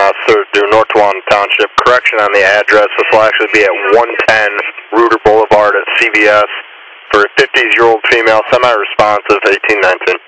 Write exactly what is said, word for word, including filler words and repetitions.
uh, served through North Tawan Township. Correction on the address. This will actually be at one ten Reuter Boulevard at C V S for a fifty-year-old female, semi-responsive, eighteen nineteen.